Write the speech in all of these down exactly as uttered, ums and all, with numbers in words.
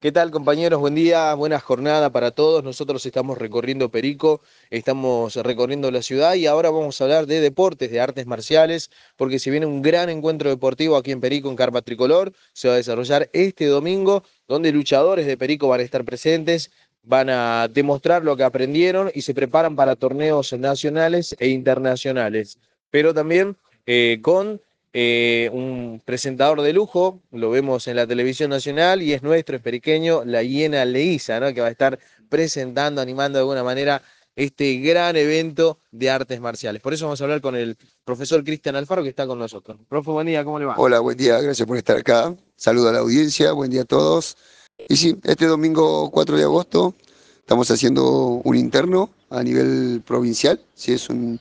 ¿Qué tal, compañeros? Buen día, buena jornada para todos. Nosotros estamos recorriendo Perico, estamos recorriendo la ciudad y ahora vamos a hablar de deportes, de artes marciales, porque se viene un gran encuentro deportivo aquí en Perico, en Carpa Tricolor. Se va a desarrollar este domingo, donde luchadores de Perico van a estar presentes, van a demostrar lo que aprendieron y se preparan para torneos nacionales e internacionales. Pero también eh, con eh, un presentador de lujo, lo vemos en la televisión nacional y es nuestro, es periqueño, la Hiena Leiza, ¿no? Que va a estar presentando, animando de alguna manera este gran evento de artes marciales. Por eso vamos a hablar con el profesor Cristian Alfaro, que está con nosotros. Profe, buen día, ¿cómo le va? Hola, buen día, gracias por estar acá. Saludo a la audiencia, buen día a todos. Y sí, este domingo cuatro de agosto estamos haciendo un interno a nivel provincial. Sí, es un,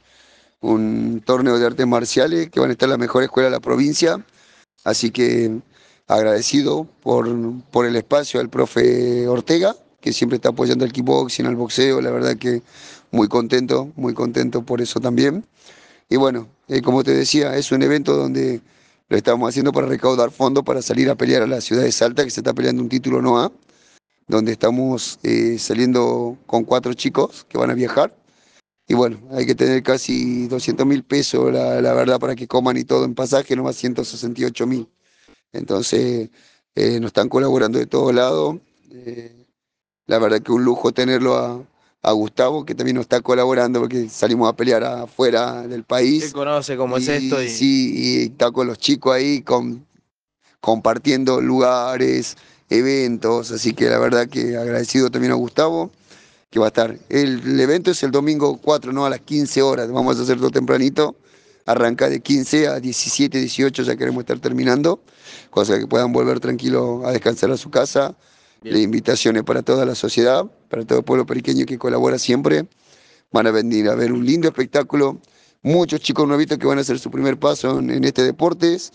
un torneo de artes marciales que van a estar la mejor escuela de la provincia. Así que agradecido por, por el espacio al profe Ortega, que siempre está apoyando al kickboxing, al boxeo. La verdad que muy contento, muy contento por eso también. Y bueno, eh, como te decía, es un evento donde lo estamos haciendo para recaudar fondos para salir a pelear a la ciudad de Salta, que se está peleando un título N O A, donde estamos eh, saliendo con cuatro chicos que van a viajar. Y bueno, hay que tener casi doscientos mil pesos, la, la verdad, para que coman y todo en pasaje, nomás ciento sesenta y ocho mil. Entonces, eh, nos están colaborando de todos lados. Eh, la verdad que un lujo tenerlo a, a Gustavo, que también nos está colaborando porque salimos a pelear afuera del Él país. conoce cómo es esto Y y sí, y está con los chicos ahí con, compartiendo lugares, eventos. Así que la verdad que agradecido también a Gustavo, que va a estar. El, el evento es el domingo cuatro, ¿no? A las quince horas. Vamos a hacer todo tempranito. Arranca de quince a diecisiete, dieciocho, ya queremos estar terminando. Cosa que puedan volver tranquilos a descansar a su casa. La bien. invitación es para toda la sociedad, para todo el pueblo periqueño que colabora siempre. Van a venir a ver un lindo espectáculo. Muchos chicos nuevitos que van a hacer su primer paso en, en este deportes.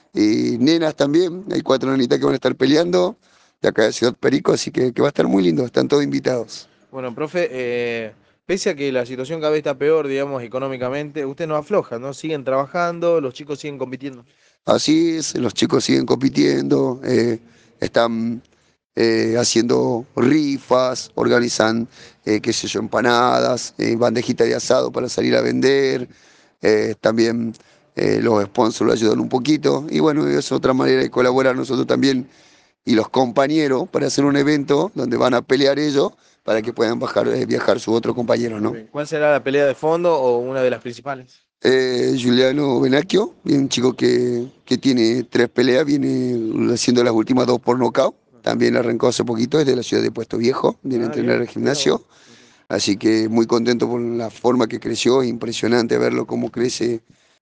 Y nenas también. Hay cuatro nenitas que van a estar peleando de acá de Ciudad Perico, así que, que va a estar muy lindo. Están todos invitados. Bueno, profe, eh, pese a que la situación cada vez está peor, digamos, económicamente, usted no afloja, ¿no? Siguen trabajando, los chicos siguen compitiendo. Así es, los chicos siguen compitiendo, eh, están eh, haciendo rifas, organizan, eh, qué sé yo, empanadas, eh, bandejitas de asado para salir a vender. Eh, también eh, los sponsors lo ayudan un poquito. Y bueno, es otra manera de colaborar nosotros también y los compañeros para hacer un evento donde van a pelear ellos para que puedan bajar, eh, viajar sus otros compañeros, Muy ¿no? bien. ¿Cuál será la pelea de fondo o una de las principales? Eh, Giuliano Venacchio, un chico que, que tiene tres peleas, viene haciendo las últimas dos por nocaut. También arrancó hace poquito, es de la ciudad de Puesto Viejo, viene a Ah, entrenar bien, al mira vos. gimnasio. Así que muy contento por la forma que creció, impresionante verlo cómo crece,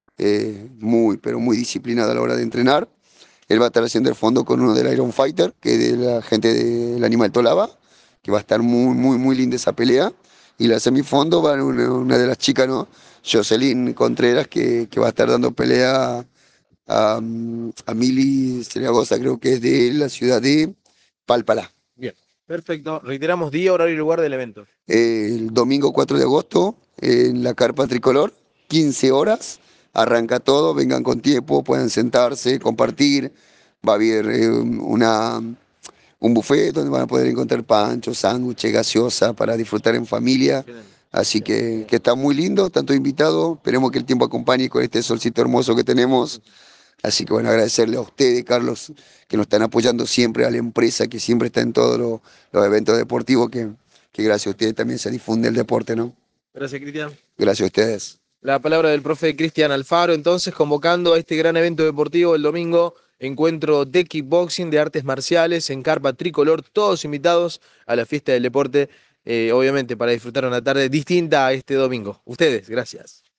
eh, muy, pero muy disciplinado a la hora de entrenar. Él va a estar haciendo el fondo con uno del Iron Fighter, que es de la gente del Animal Tolava, que va a estar muy, muy, muy linda esa pelea. Y la semifondo va una, una de las chicas, ¿no? Jocelyn Contreras, que, que va a estar dando pelea a, a Mili Zaragoza, creo que es de la ciudad de Palpalá. Bien. Perfecto. Reiteramos día, horario y lugar del evento. Eh, el domingo cuatro de agosto, en la Carpa Tricolor, quince horas, arranca todo, vengan con tiempo, puedan sentarse, compartir. Va a haber eh, una, un buffet donde van a poder encontrar panchos, sándwiches, gaseosa para disfrutar en familia. Excelente. Así que, que está muy lindo, tanto invitado. Esperemos que el tiempo acompañe con este solcito hermoso que tenemos. Así que bueno, agradecerle a ustedes, Carlos, que nos están apoyando siempre, a la empresa que siempre está en todos los, los eventos deportivos, que, que gracias a ustedes también se difunde el deporte, ¿no? Gracias, Cristian. Gracias a ustedes. La palabra del profe Cristian Alfaro, entonces, convocando a este gran evento deportivo el domingo, encuentro de kickboxing, de artes marciales, en Carpa Tricolor, todos invitados a la fiesta del deporte, eh, obviamente para disfrutar una tarde distinta a este domingo. Ustedes, gracias.